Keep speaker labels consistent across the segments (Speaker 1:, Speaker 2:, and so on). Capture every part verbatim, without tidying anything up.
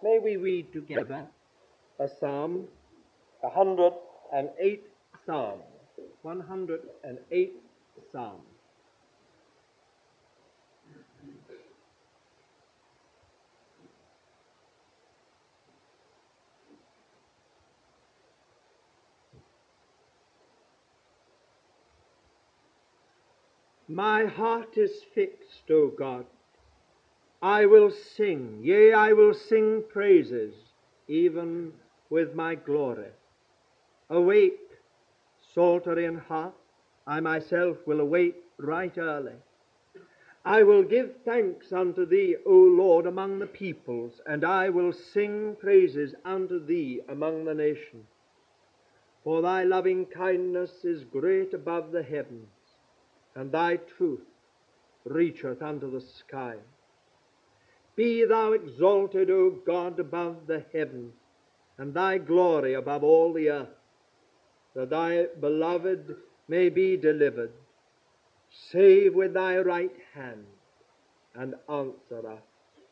Speaker 1: May we read together a psalm, a hundred and eighth psalm, one hundred and eighth psalm. My heart is fixed, O God. I will sing, yea, I will sing praises, even with my glory. Awake, Psalterian harp, I myself will awake right early. I will give thanks unto thee, O Lord, among the peoples, and I will sing praises unto thee among the nations. For thy loving kindness is great above the heavens, and thy truth reacheth unto the sky. Be thou exalted, O God, above the heavens, and thy glory above all the earth, that thy beloved may be delivered. Save with thy right hand, and answer us.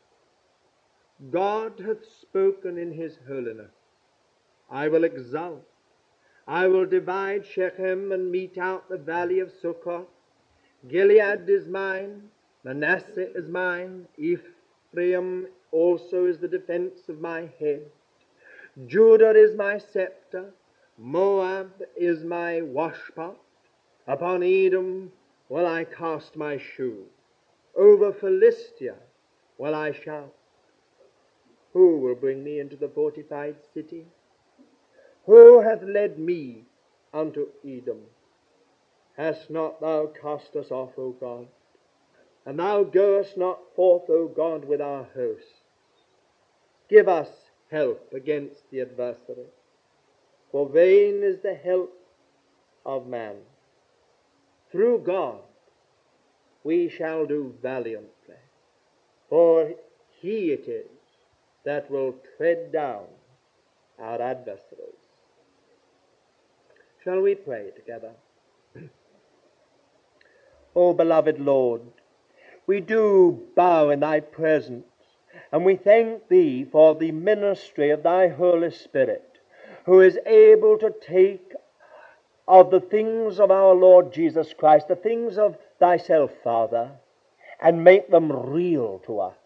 Speaker 1: God hath spoken in his holiness. I will exult. I will divide Shechem and mete out the valley of Succoth. Gilead is mine, Manasseh is mine, Ephraim also is the defense of my head. Judah is my scepter, Moab is my washpot. Upon Edom will I cast my shoe. Over Philistia will I shout. Who will bring me into the fortified city? Who hath led me unto Edom? Hast not thou cast us off, O God? And thou goest not forth, O God, with our hosts. Give us help against the adversary. For vain is the help of man. Through God we shall do valiantly. For he it is that will tread down our adversaries. Shall we pray together? O beloved Lord, we do bow in thy presence, and we thank thee for the ministry of thy Holy Spirit, who is able to take of the things of our Lord Jesus Christ, the things of thyself, Father, and make them real to us.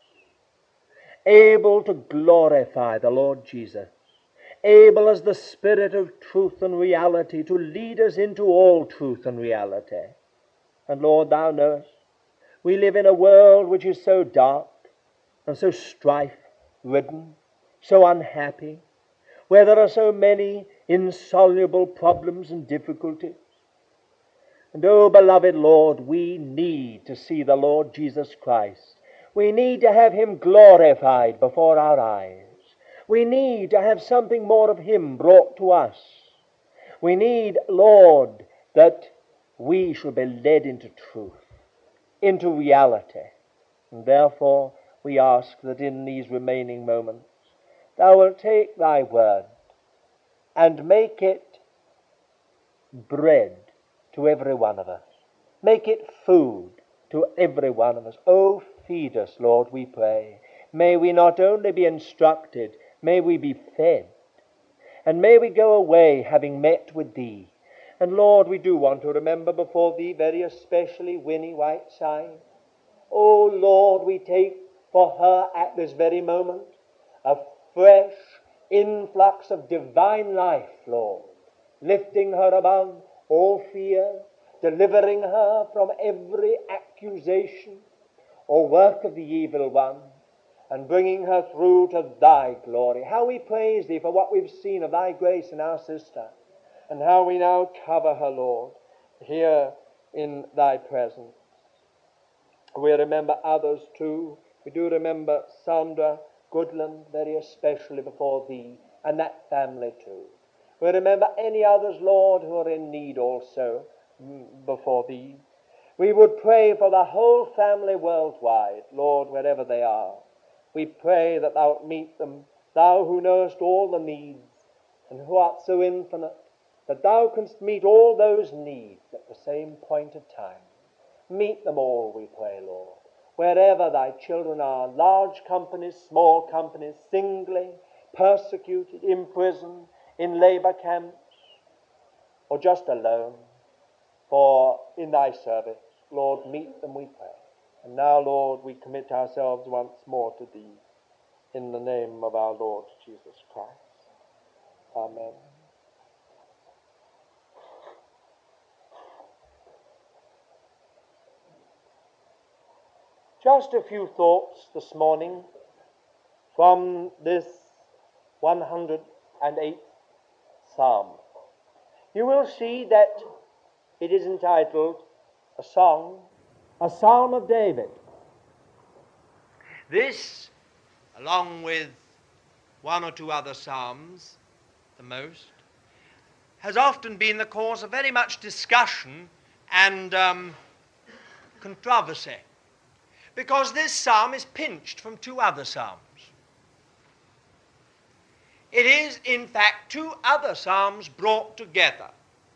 Speaker 1: Able to glorify the Lord Jesus, able as the Spirit of truth and reality to lead us into all truth and reality. And Lord, thou knowest, we live in a world which is so dark and so strife-ridden, so unhappy, where there are so many insoluble problems and difficulties. And oh, beloved Lord, we need to see the Lord Jesus Christ. We need to have him glorified before our eyes. We need to have something more of him brought to us. We need, Lord, that we should be led into truth, into reality. And therefore we ask that in these remaining moments thou wilt take thy word and make it bread to every one of us. Make it food to every one of us. Oh, feed us, Lord, we pray. May we not only be instructed, may we be fed. And may we go away having met with thee. And Lord, we do want to remember before thee very especially Winnie Whiteside. Oh Lord, we take for her at this very moment a fresh influx of divine life, Lord, lifting her above all fear, delivering her from every accusation or work of the evil one, and bringing her through to thy glory. How we praise thee for what we've seen of thy grace in our sister, and how we now cover her, Lord, here in thy presence. We remember others too. We do remember Sandra Goodland very especially before thee, and that family too. We remember any others, Lord, who are in need also before thee. We would pray for the whole family worldwide, Lord, wherever they are. We pray that thou wilt meet them, thou who knowest all the needs, and who art so infinite, that thou canst meet all those needs at the same point of time. Meet them all, we pray, Lord. wherever thy children are, large companies, small companies, singly, persecuted, imprisoned, in labor camps, or just alone, for in thy service, Lord, meet them, we pray. And now, Lord, we commit ourselves once more to thee, in the name of our Lord Jesus Christ. Amen. Just a few thoughts this morning from this one hundred eighth Psalm. You will see that it is entitled a song, a Psalm of David. This, along with one or two other psalms, the most, has often been the cause of very much discussion and um, controversy, because this psalm is pinched from two other psalms. It is, in fact, two other psalms brought together,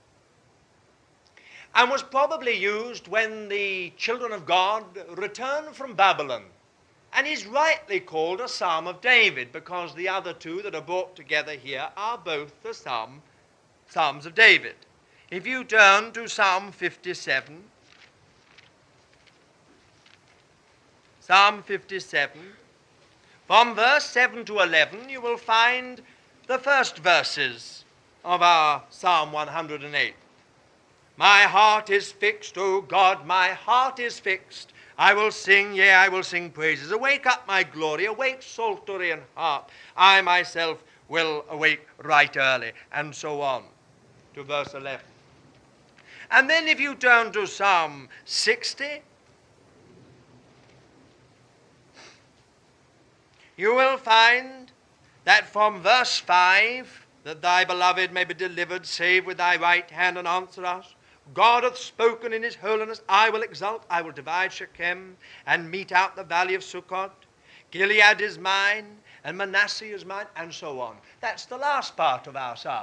Speaker 1: and was probably used when the children of God returned from Babylon, and is rightly called a Psalm of David, because the other two that are brought together here are both the psalm, Psalms of David. If you turn to Psalm fifty-seven, Psalm fifty-seven, from verse seven to eleven, you will find the first verses of our Psalm one hundred eight. My heart is fixed, O God, my heart is fixed. I will sing, yea, I will sing praises. Awake up my glory, awake psaltery and harp. I myself will awake right early, and so on to verse eleven. And then if you turn to Psalm sixty, you will find that from verse five, that thy beloved may be delivered, save with thy right hand and answer us. God hath spoken in his holiness, I will exult, I will divide Shechem, and mete out the valley of Sukkot. Gilead is mine, and Manasseh is mine, and so on. That's the last part of our psalm.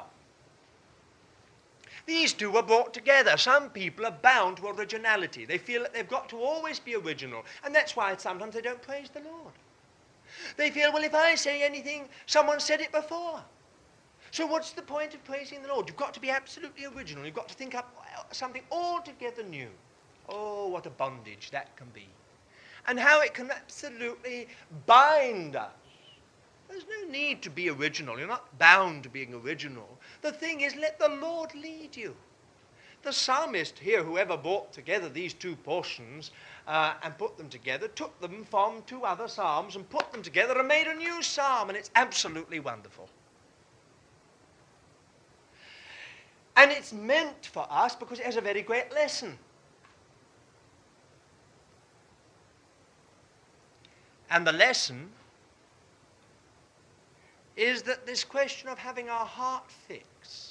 Speaker 1: These two were brought together. Some people are bound to originality. They feel that they've got to always be original, and that's why sometimes they don't praise the Lord. They feel, well, if I say anything, someone said it before. So what's the point of praising the Lord? You've got to be absolutely original. You've got to think up something altogether new. Oh, what a bondage that can be. And how it can absolutely bind us. There's no need to be original. You're not bound to being original. The thing is, let the Lord lead you. The psalmist here, whoever brought together these two portions uh, and put them together, took them from two other psalms and put them together and made a new psalm, and it's absolutely wonderful. And it's meant for us because it has a very great lesson. And the lesson is that this question of having our heart fixed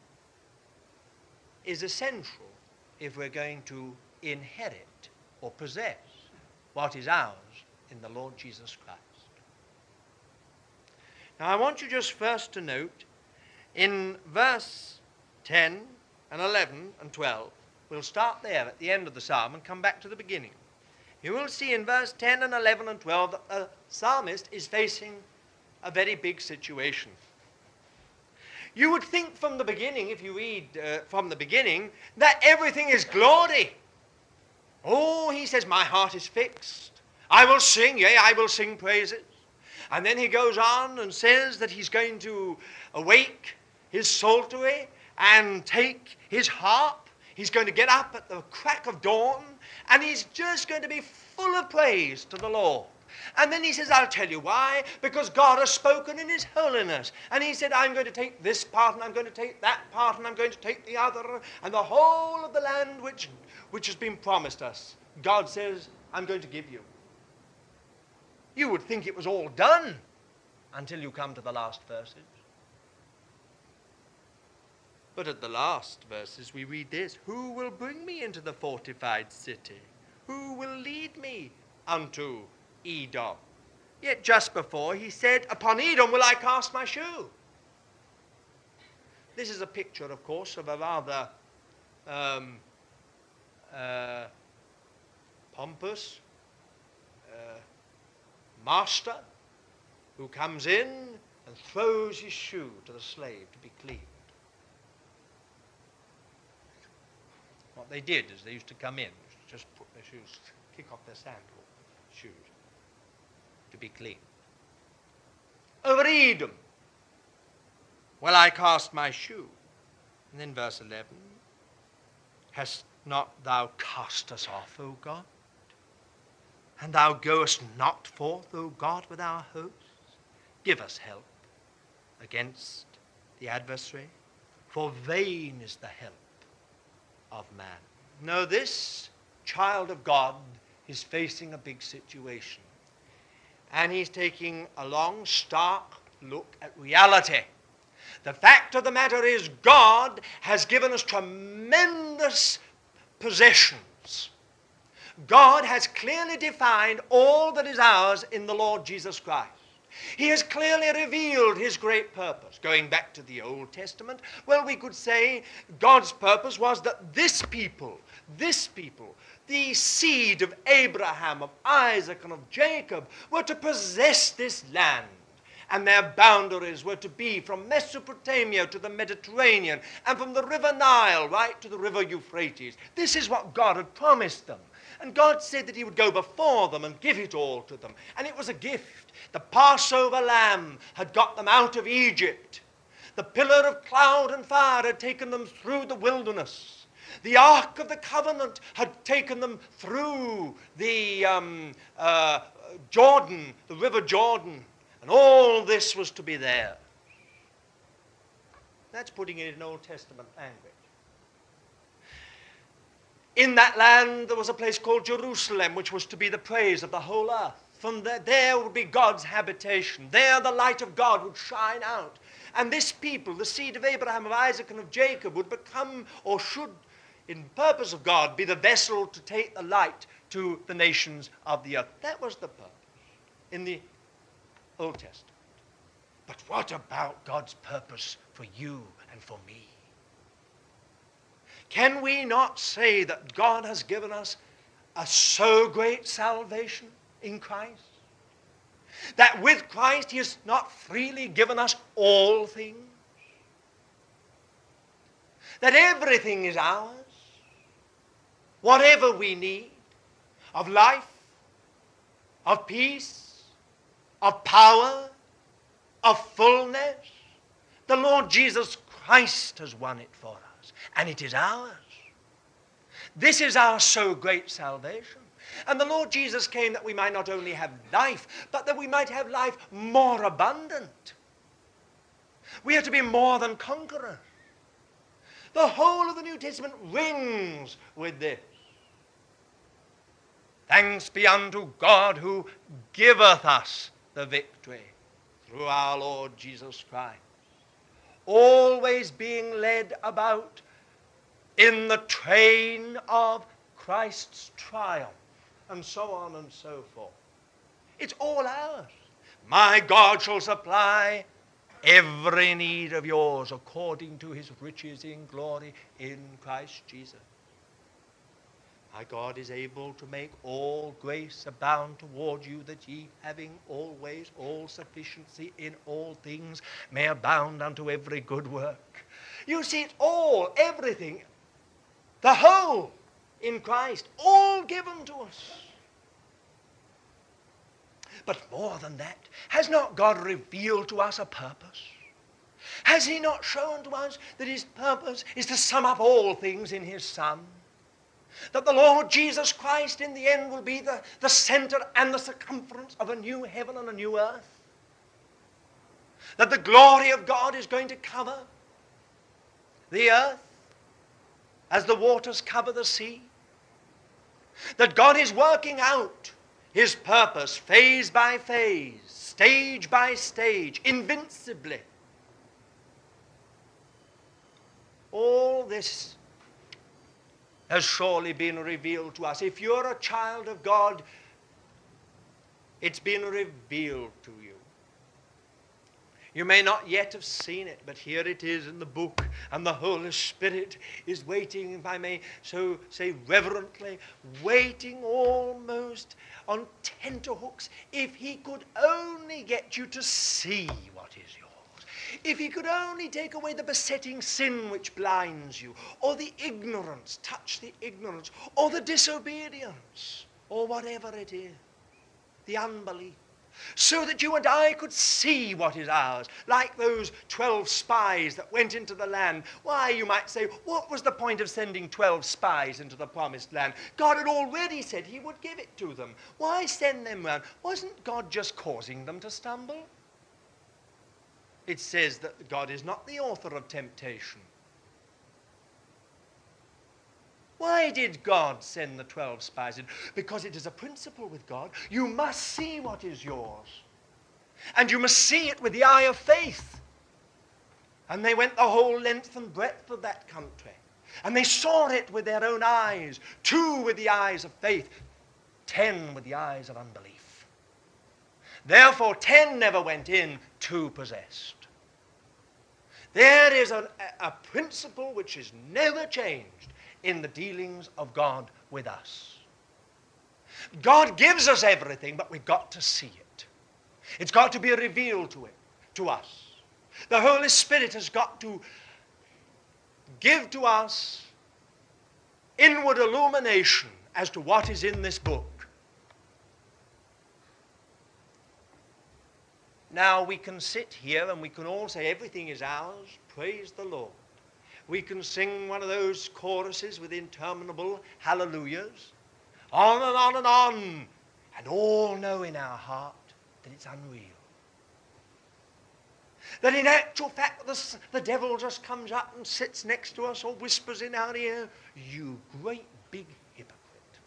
Speaker 1: is essential if we're going to inherit or possess what is ours in the Lord Jesus Christ. Now I want you just first to note in verse ten and eleven and twelve, we'll start there at the end of the psalm and come back to the beginning. You will see in verse ten and eleven and twelve that the psalmist is facing a very big situation. You would think from the beginning, if you read uh, from the beginning, that everything is glory. Oh, he says, my heart is fixed. I will sing, yea, I will sing praises. And then he goes on and says that he's going to awake his psaltery and take his harp. He's going to get up at the crack of dawn, and he's just going to be full of praise to the Lord. And then he says, I'll tell you why. Because God has spoken in his holiness. And he said, I'm going to take this part, and I'm going to take that part, and I'm going to take the other, and the whole of the land which, which has been promised us, God says, I'm going to give you. You would think it was all done until you come to the last verses. But at the last verses we read this, who will bring me into the fortified city? Who will lead me unto Edom? Yet just before he said, upon Edom will I cast my shoe. This is a picture, of course, of a rather um, uh, pompous, uh, master who comes in and throws his shoe to the slave to be cleaned. What they did is they used to come in, just put their shoes, kick off their sandal shoes to be clean. Over Edom, well, I cast my shoe. And then verse eleven, hast not thou cast us off, O God? And thou goest not forth, O God, with our hosts? Give us help against the adversary, for vain is the help of man. No, this child of God is facing a big situation. And he's taking a long, stark look at reality. The fact of the matter is, God has given us tremendous possessions. God has clearly defined all that is ours in the Lord Jesus Christ. He has clearly revealed his great purpose. Going back to the Old Testament, well, we could say God's purpose was that this people, this people, the seed of Abraham, of Isaac, and of Jacob, were to possess this land. And their boundaries were to be from Mesopotamia to the Mediterranean, and from the river Nile right to the river Euphrates. This is what God had promised them. And God said that he would go before them and give it all to them. And it was a gift. The Passover lamb had got them out of Egypt. The pillar of cloud and fire had taken them through the wilderness. The Ark of the Covenant had taken them through the um, uh, Jordan, the river Jordan. And all this was to be there. That's putting it in Old Testament language. In that land there was a place called Jerusalem, which was to be the praise of the whole earth. From there, there would be God's habitation. There the light of God would shine out. And this people, the seed of Abraham, of Isaac, and of Jacob, would become, or should, in purpose of God, be the vessel to take the light to the nations of the earth. That was the purpose in the Old Testament. But what about God's purpose for you and for me? Can we not say that God has given us a so great salvation in Christ? That with Christ he has not freely given us all things? That everything is ours? Whatever we need of life, of peace, of power, of fullness, the Lord Jesus Christ has won it for us, and it is ours. This is our so great salvation. And the Lord Jesus came that we might not only have life, but that we might have life more abundant. We are to be more than conquerors. The whole of the New Testament rings with this. Thanks be unto God who giveth us the victory through our Lord Jesus Christ. Always being led about in the train of Christ's triumph, and so on and so forth. It's all ours. My God shall supply every need of yours according to his riches in glory in Christ Jesus. My God is able to make all grace abound toward you, that ye, having always all sufficiency in all things, may abound unto every good work. You see, it's all, everything, the whole in Christ, all given to us. But more than that, has not God revealed to us a purpose? Has he not shown to us that his purpose is to sum up all things in his Son? That the Lord Jesus Christ in the end will be the, the center and the circumference of a new heaven and a new earth? That the glory of God is going to cover the earth as the waters cover the sea? That God is working out his purpose phase by phase, stage by stage, invincibly. All this has surely been revealed to us. If you're a child of God, it's been revealed to you. You may not yet have seen it, but here it is in the book, and the Holy Spirit is waiting, if I may so say reverently, waiting almost on tenterhooks, if he could only get you to see what is yours. If he could only take away the besetting sin which blinds you, or the ignorance, touch the ignorance, or the disobedience, or whatever it is, the unbelief, so that you and I could see what is ours, like those twelve spies that went into the land. Why, you might say, what was the point of sending twelve spies into the promised land? God had already said he would give it to them. Why send them round? Wasn't God just causing them to stumble? It says that God is not the author of temptation. Why did God send the twelve spies in? Because it is a principle with God. You must see what is yours. And you must see it with the eye of faith. And they went the whole length and breadth of that country. And they saw it with their own eyes. Two with the eyes of faith. Ten with the eyes of unbelief. Therefore, ten never went in, two possessed. There is a, a principle which is never changed in the dealings of God with us. God gives us everything, but we've got to see it. It's got to be revealed to it, to us. The Holy Spirit has got to give to us inward illumination as to what is in this book. Now we can sit here and we can all say everything is ours, praise the Lord. We can sing one of those choruses with interminable hallelujahs, on and on and on, and all know in our heart that it's unreal. That in actual fact the, the devil just comes up and sits next to us or whispers in our ear, you great big hypocrite.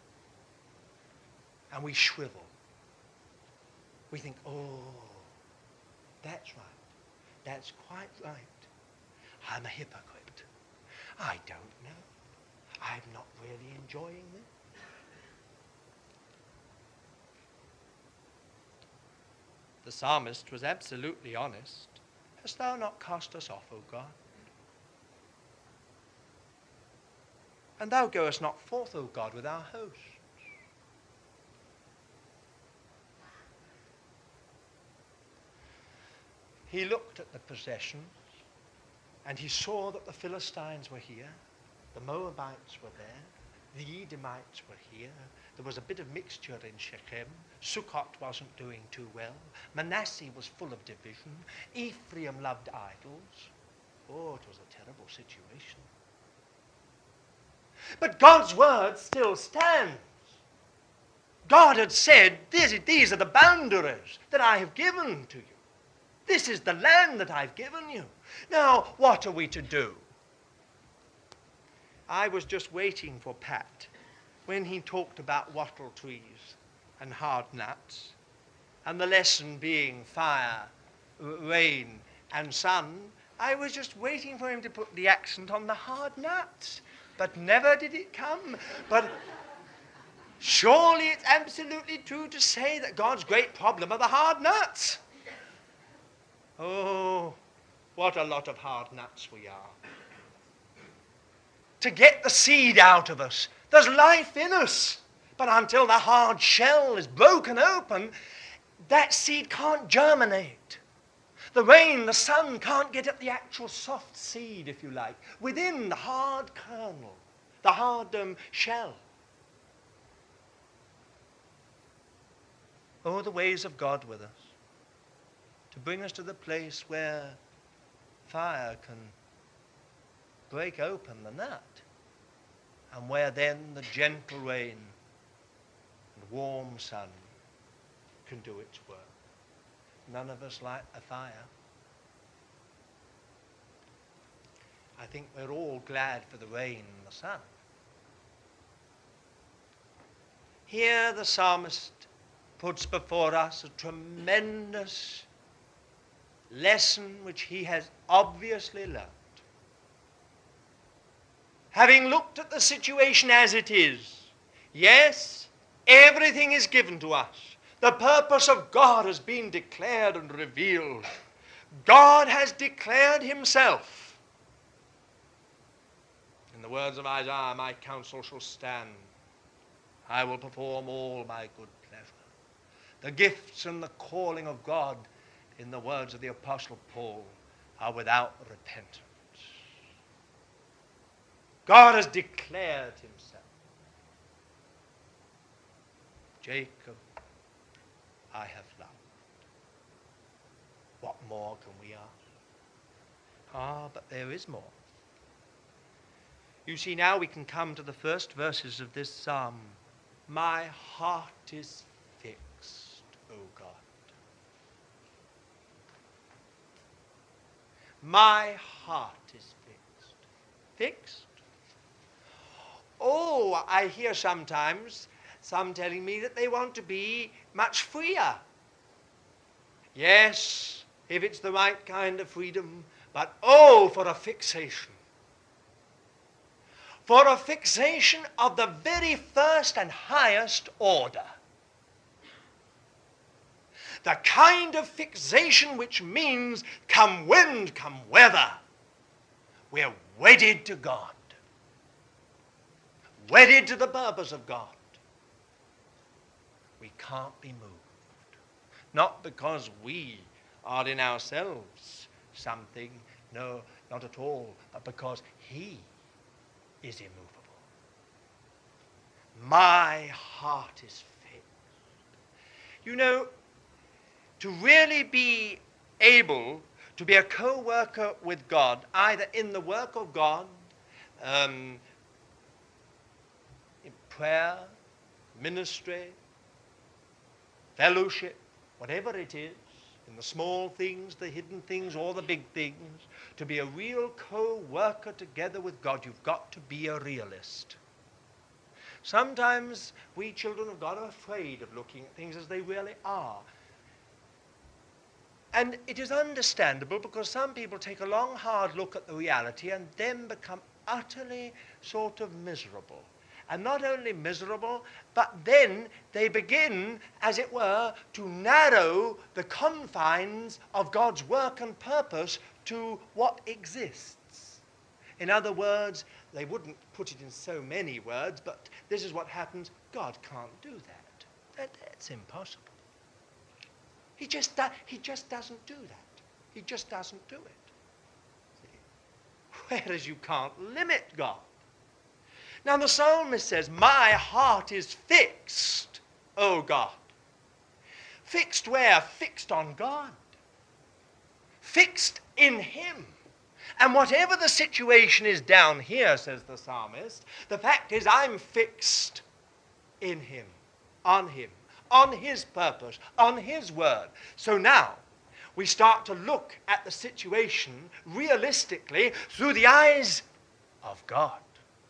Speaker 1: And we shrivel. We think, oh, that's right. That's quite right. I'm a hypocrite. I don't know. I'm not really enjoying this. The psalmist was absolutely honest. Hast thou not cast us off, O God? And thou goest not forth, O God, with our hosts. He looked at the possessions, and he saw that the Philistines were here, the Moabites were there, the Edomites were here. There was a bit of mixture in Shechem. Sukkot wasn't doing too well. Manasseh was full of division. Ephraim loved idols. Oh, it was a terrible situation. But God's word still stands. God had said, these, these are the boundaries that I have given to you. This is the land that I've given you. Now, what are we to do? I was just waiting for Pat when he talked about wattle trees and hard nuts, and the lesson being fire, rain, and sun. I was just waiting for him to put the accent on the hard nuts, but never did it come. But surely it's absolutely true to say that God's great problem are the hard nuts. Oh, what a lot of hard nuts we are. To get the seed out of us, there's life in us. But until the hard shell is broken open, that seed can't germinate. The rain, the sun can't get at the actual soft seed, if you like, within the hard kernel, the hard um, shell. Oh, the ways of God with us, to bring us to the place where fire can break open the nut, and where then the gentle rain and warm sun can do its work. None of us like a fire. I think we're all glad for the rain and the sun. Here the psalmist puts before us a tremendous lesson which he has obviously learned. Having looked at the situation as it is, yes, everything is given to us. The purpose of God has been declared and revealed.
Speaker 2: God has declared himself. In the words of Isaiah, my counsel shall stand. I will perform all my good pleasure. The gifts and the calling of God, in the words of the Apostle Paul, are without repentance. God has declared himself. Jacob, I have loved. What more can we ask? Ah, but there is more. You see, now we can come to the first verses of this psalm. My heart is fixed, O God. My heart is fixed. Fixed? Oh, I hear sometimes some telling me that they want to be much freer. Yes, if it's the right kind of freedom, but oh, for a fixation. For a fixation of the very first and highest order. The kind of fixation which means, come wind, come weather, we're wedded to God. Wedded to the purpose of God. We can't be moved. Not because we are in ourselves something, no, not at all, but because he is immovable. My heart is fixed. You know, to really be able to be a co-worker with God, either in the work of God, um, in prayer, ministry, fellowship, whatever it is, in the small things, the hidden things, or the big things, to be a real co-worker together with God, you've got to be a realist. Sometimes we children of God are afraid of looking at things as they really are. And it is understandable, because some people take a long, hard look at the reality and then become utterly sort of miserable. And not only miserable, but then they begin, as it were, to narrow the confines of God's work and purpose to what exists. In other words, they wouldn't put it in so many words, but this is what happens. God can't do that. that that's impossible. He just, do, he just doesn't do that. He just doesn't do it. See? Whereas you can't limit God. Now the psalmist says, my heart is fixed, O God. Fixed where? Fixed on God. Fixed in him. And whatever the situation is down here, says the psalmist, the fact is I'm fixed in him, on him, on his purpose, on his word. So now we start to look at the situation realistically through the eyes of God.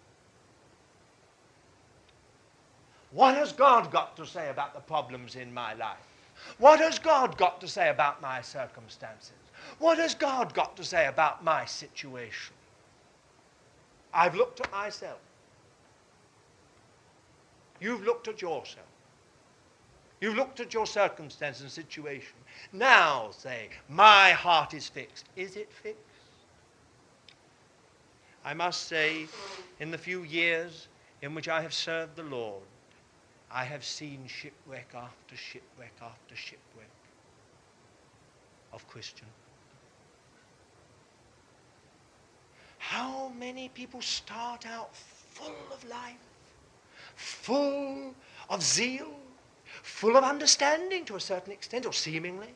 Speaker 2: What has God got to say about the problems in my life? What has God got to say about my circumstances? What has God got to say about my situation? I've looked at myself. You've looked at yourself. You've looked at your circumstance and situation. Now say, my heart is fixed. Is it fixed? I must say, in the few years in which I have served the Lord, I have seen shipwreck after shipwreck after shipwreck of Christians. How many people start out full of life, full of zeal, full of understanding to a certain extent, or seemingly?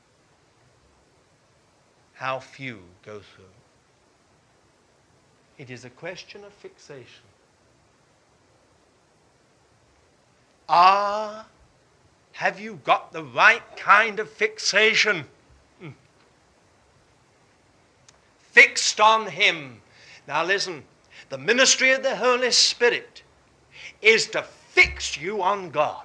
Speaker 2: How few go through? It is a question of fixation. Ah, have you got the right kind of fixation? Mm. Fixed on him. Now listen, the ministry of the Holy Spirit is to fix you on God.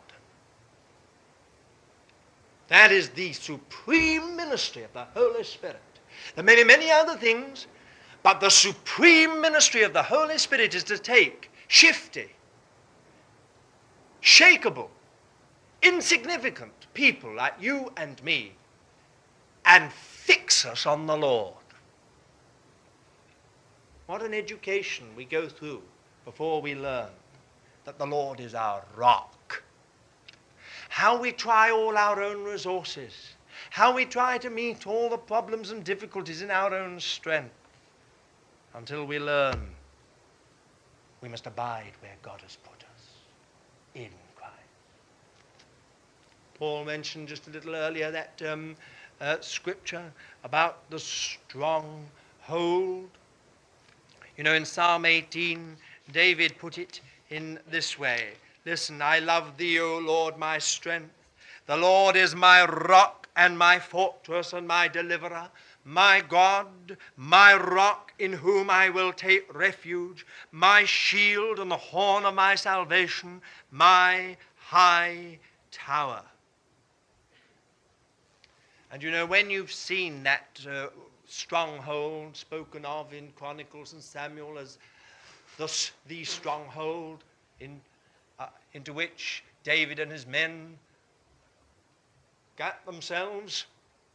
Speaker 2: That is the supreme ministry of the Holy Spirit. There may be many other things, but the supreme ministry of the Holy Spirit is to take shifty, shakeable, insignificant people like you and me and fix us on the Lord. What an education we go through before we learn that the Lord is our rock. How we try all our own resources. How we try to meet all the problems and difficulties in our own strength. Until we learn we must abide where God has put us, in Christ. Paul mentioned just a little earlier that um, uh, scripture about the strong hold. You know, in Psalm eighteen, David put it in this way. Listen, I love thee, O Lord, my strength. The Lord is my rock and my fortress and my deliverer, my God, my rock in whom I will take refuge, my shield and the horn of my salvation, my high tower. And you know, when you've seen that uh, stronghold spoken of in Chronicles and Samuel as thus the stronghold in, uh, into which David and his men got themselves,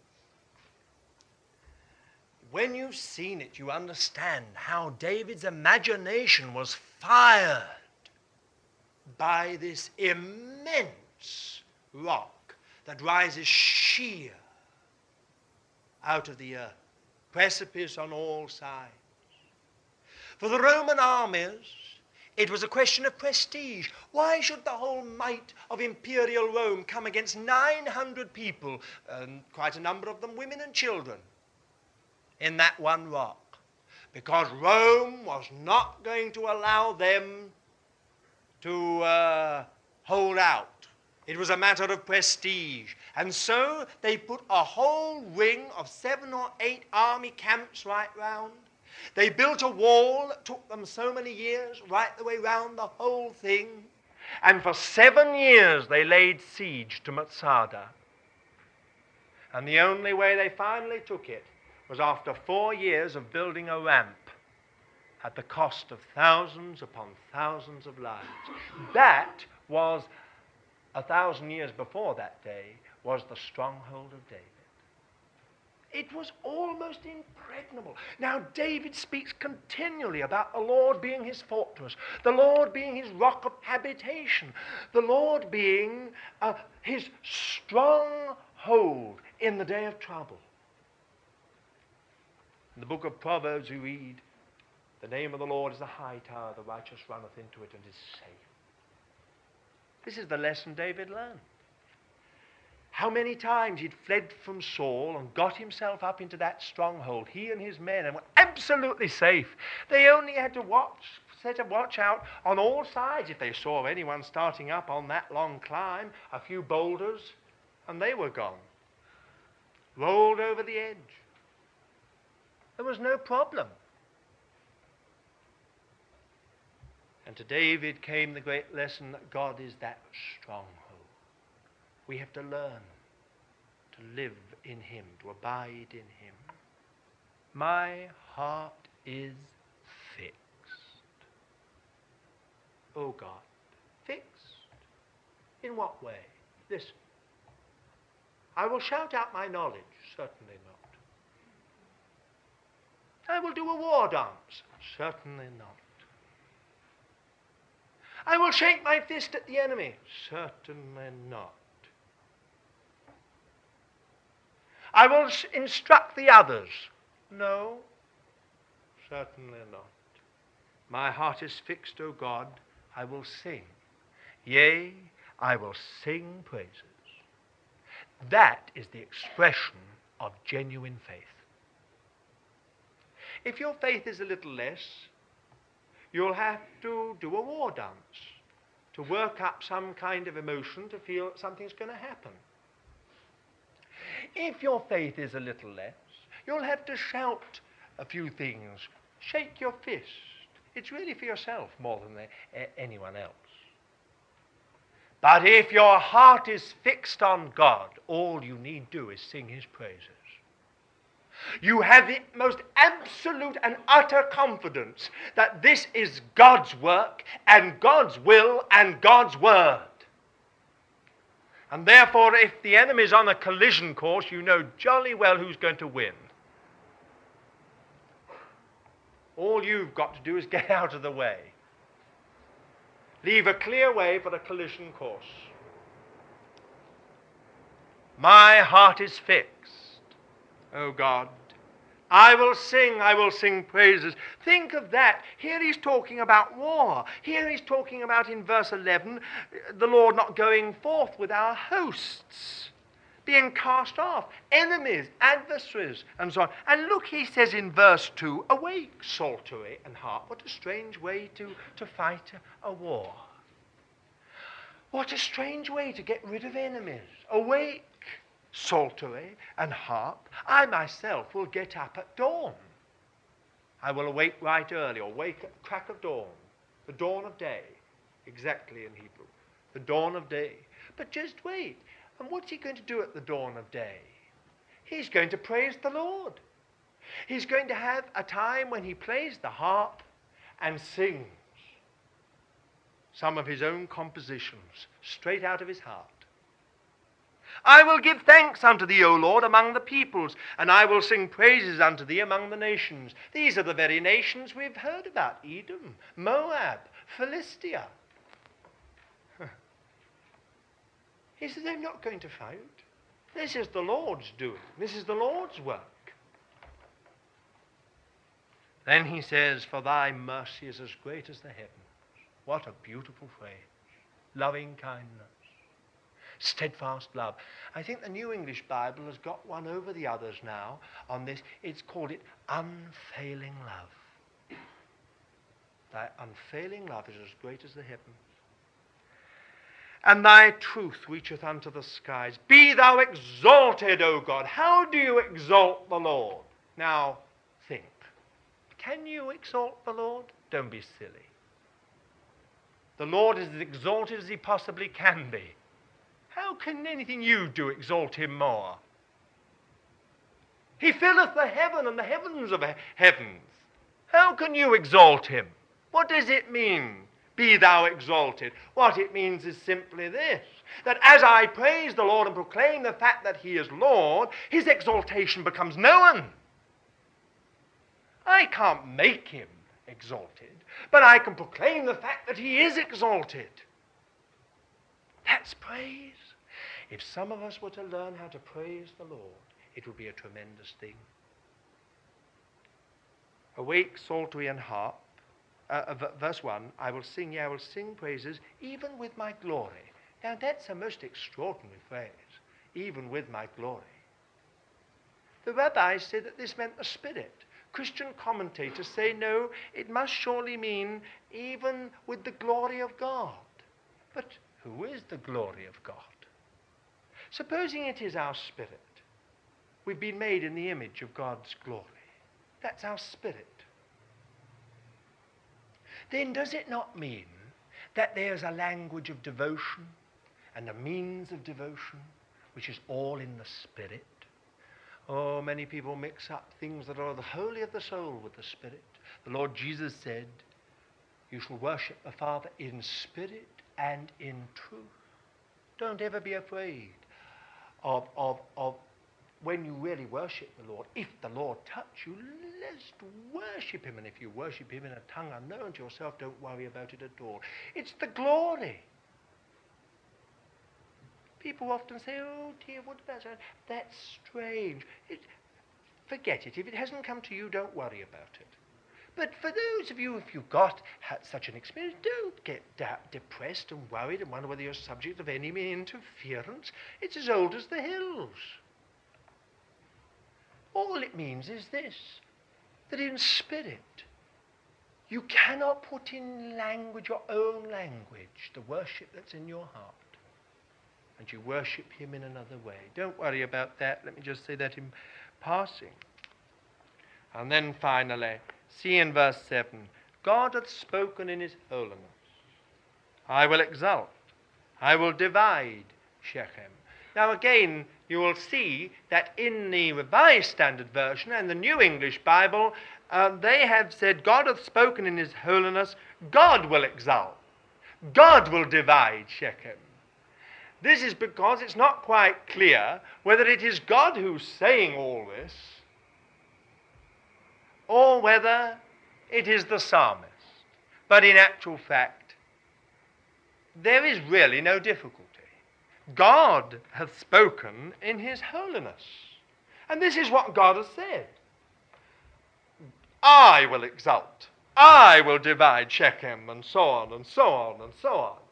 Speaker 2: when you've seen it, you understand how David's imagination was fired by this immense rock that rises sheer out of the earth, precipice on all sides. For the Roman armies, it was a question of prestige. Why should the whole might of imperial Rome come against nine hundred people, and quite a number of them women and children, in that one rock? Because Rome was not going to allow them to uh, hold out. It was a matter of prestige. And so they put a whole ring of seven or eight army camps right round. They built a wall that took them so many years, right the way round the whole thing. And for seven years they laid siege to Masada. And the only way they finally took it was after four years of building a ramp at the cost of thousands upon thousands of lives. That was, a thousand years before that day, was the stronghold of David. It was almost impregnable. Now, David speaks continually about the Lord being his fortress, the Lord being his rock of habitation, the Lord being uh, his stronghold in the day of trouble. In the book of Proverbs we read, the name of the Lord is a high tower, the righteous runneth into it and is safe. This is the lesson David learned. How many times he'd fled from Saul and got himself up into that stronghold, he and his men, and were absolutely safe. They only had to watch, set a watch out on all sides if they saw anyone starting up on that long climb, a few boulders, and they were gone. Rolled over the edge. There was no problem. And to David came the great lesson that God is that stronghold. We have to learn to live in him, to abide in him. My heart is fixed. Oh God, fixed? In what way? Listen. I will shout out my knowledge, certainly not. I will do a war dance, certainly not. I will shake my fist at the enemy, certainly not. I will instruct the others. No, certainly not. My heart is fixed, O God. I will sing. Yea, I will sing praises. That is the expression of genuine faith. If your faith is a little less, you'll have to do a war dance to work up some kind of emotion to feel that something's going to happen. If your faith is a little less, you'll have to shout a few things, shake your fist. It's really for yourself more than the, anyone else. But if your heart is fixed on God, all you need do is sing his praises. You have the most absolute and utter confidence that this is God's work and God's will and God's word. And therefore, if the enemy is on a collision course, you know jolly well who's going to win. All you've got to do is get out of the way. Leave a clear way for a collision course. My heart is fixed, O God. I will sing, I will sing praises. Think of that. Here he's talking about war. Here he's talking about, in verse eleven, the Lord not going forth with our hosts, being cast off, enemies, adversaries, and so on. And look, he says in verse two, awake, psaltery and harp. What a strange way to, to fight a war. What a strange way to get rid of enemies. Awake, psaltery and harp. I myself will get up at dawn. I will awake right early, or wake at the crack of dawn, the dawn of day, exactly in Hebrew, the dawn of day. But just wait, and what's he going to do at the dawn of day? He's going to praise the Lord. He's going to have a time when he plays the harp and sings some of his own compositions straight out of his heart. I will give thanks unto thee, O Lord, among the peoples, and I will sing praises unto thee among the nations. These are the very nations we've heard about: Edom, Moab, Philistia. He said they're not going to fight. This is the Lord's doing. This is the Lord's work. Then he says, for thy mercy is as great as the heavens. What a beautiful phrase. Loving kindness. Steadfast love. I think the New English Bible has got one over the others now on this. It's called it unfailing love. Thy unfailing love is as great as the heavens. And thy truth reacheth unto the skies. Be thou exalted, O God. How do you exalt the Lord? Now, think. Can you exalt the Lord? Don't be silly. The Lord is as exalted as he possibly can be. How can anything you do exalt him more? He filleth the heaven and the heavens of heavens. How can you exalt him? What does it mean, be thou exalted? What it means is simply this, that as I praise the Lord and proclaim the fact that he is Lord, his exaltation becomes known. I can't make him exalted, but I can proclaim the fact that he is exalted. That's praise. If some of us were to learn how to praise the Lord, it would be a tremendous thing. Awake, psaltery and harp. Uh, verse one, I will sing, yea, I will sing praises, even with my glory. Now that's a most extraordinary phrase, even with my glory. The rabbis said that this meant the Spirit. Christian commentators say, no, it must surely mean even with the glory of God. But who is the glory of God? Supposing it is our spirit. We've been made in the image of God's glory. That's our spirit. Then does it not mean that there's a language of devotion and a means of devotion which is all in the spirit? Oh, many people mix up things that are the holy of the soul with the spirit. The Lord Jesus said, you shall worship the Father in spirit and in truth. Don't ever be afraid of, of, of when you really worship the Lord. If the Lord touch you, let's worship him. And if you worship him in a tongue unknown to yourself, don't worry about it at all. It's the glory. People often say, oh dear, what about that? That's strange. It, forget it. If it hasn't come to you, don't worry about it. But for those of you, if you've got had such an experience, don't get da- depressed and worried and wonder whether you're subject of enemy interference. It's as old as the hills. All it means is this, that in spirit, you cannot put in language, your own language, the worship that's in your heart. And you worship him in another way. Don't worry about that. Let me just say that in passing. And then finally, see in verse seven, God hath spoken in his holiness. I will exalt. I will divide Shechem. Now again, you will see that in the Revised Standard Version and the New English Bible, uh, they have said, God hath spoken in his holiness. God will exalt. God will divide Shechem. This is because it's not quite clear whether it is God who's saying all this or whether it is the psalmist. But in actual fact, there is really no difficulty. God hath spoken in his holiness. And this is what God has said. I will exult. I will divide Shechem, and so on, and so on, and so on.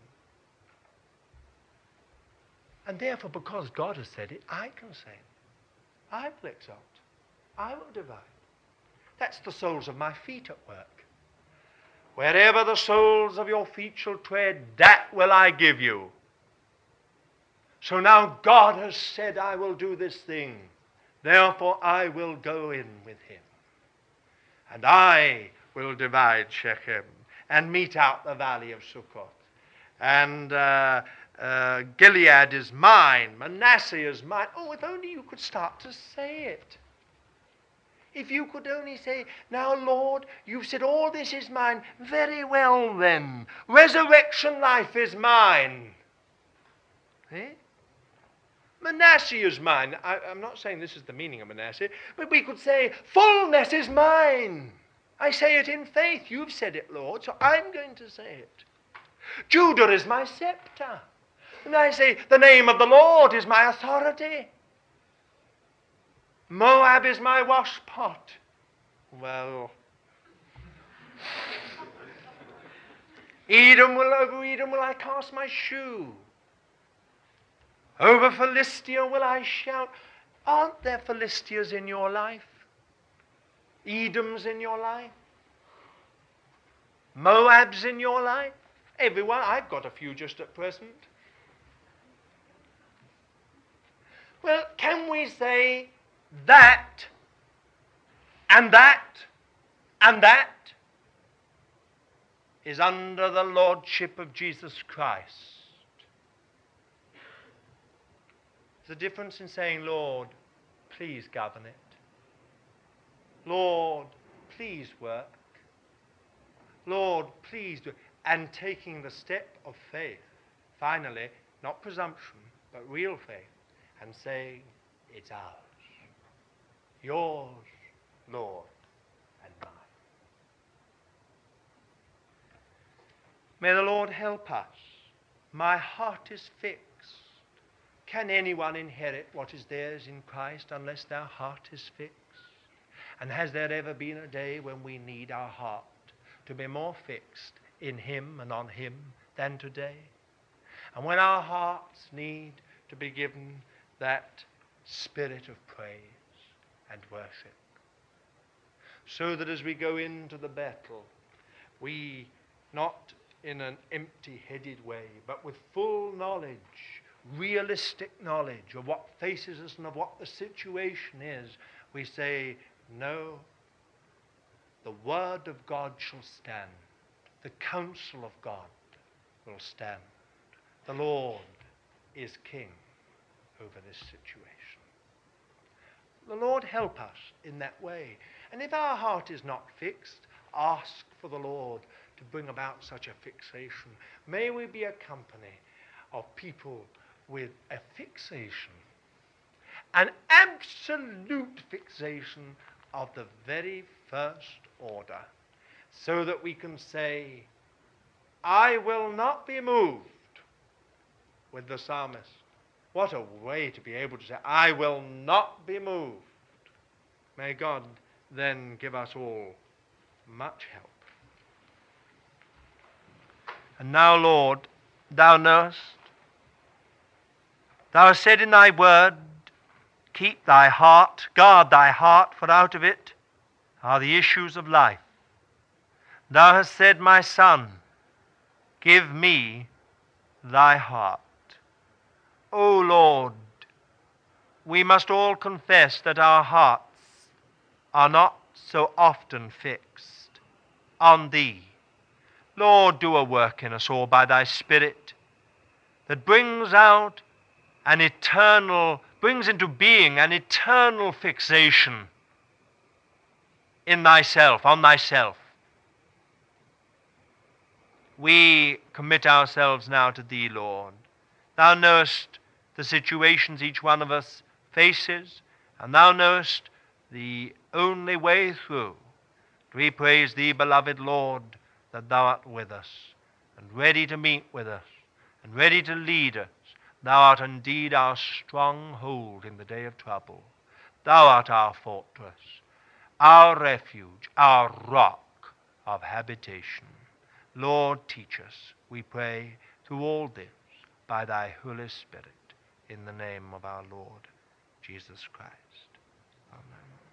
Speaker 2: And therefore, because God has said it, I can say it. I will exalt. I will divide. That's the soles of my feet at work. Wherever the soles of your feet shall tread, that will I give you. So now God has said, I will do this thing. Therefore I will go in with him. And I will divide Shechem and mete out the valley of Succoth. And uh, uh, Gilead is mine. Manasseh is mine. Oh, if only you could start to say it. If you could only say, now, Lord, you've said all this is mine. Very well, then. Resurrection life is mine. Eh? Manasseh is mine. I, I'm not saying this is the meaning of Manasseh, but we could say, fullness is mine. I say it in faith. You've said it, Lord, so I'm going to say it. Judah is my scepter. And I say, the name of the Lord is my authority. Moab is my washpot. Well, Edom will, over Edom will I cast my shoe. Over Philistia will I shout. Aren't there Philistias in your life? Edoms in your life? Moabs in your life? Everyone. I've got a few just at present. Well, can we say that and that and that is under the lordship of Jesus Christ? There's a difference in saying, Lord, please govern it. Lord, please work. Lord, please do it. And taking the step of faith, finally, not presumption, but real faith, and saying, it's ours. Yours, Lord, and mine. May the Lord help us. My heart is fixed. Can anyone inherit what is theirs in Christ unless their heart is fixed? And has there ever been a day when we need our heart to be more fixed in him and on him than today? And when our hearts need to be given that spirit of praise and worship, so that as we go into the battle, we, not in an empty-headed way, but with full knowledge, realistic knowledge of what faces us and of what the situation is, we say, no, the word of God shall stand. The counsel of God will stand. The Lord is king over this situation. The Lord help us in that way. And if our heart is not fixed, ask for the Lord to bring about such a fixation. May we be a company of people with a fixation, an absolute fixation of the very first order, so that we can say, I will not be moved, with the psalmist. What a way to be able to say, I will not be moved. May God then give us all much help. And now, Lord, thou knowest, thou hast said in thy word, keep thy heart, guard thy heart, for out of it are the issues of life. Thou hast said, my son, give me thy heart. O Lord, we must all confess that our hearts are not so often fixed on thee. Lord, do a work in us all by thy Spirit that brings out an eternal, brings into being an eternal fixation in thyself, on thyself. We commit ourselves now to thee, Lord, Thou knowest the situations each one of us faces, and thou knowest the only way through. We praise thee, beloved Lord, that thou art with us, and ready to meet with us, and ready to lead us. Thou art indeed our stronghold in the day of trouble. Thou art our fortress, our refuge, our rock of habitation. Lord, teach us, we pray, through all this, by thy Holy Spirit, in the name of our Lord Jesus Christ. Amen.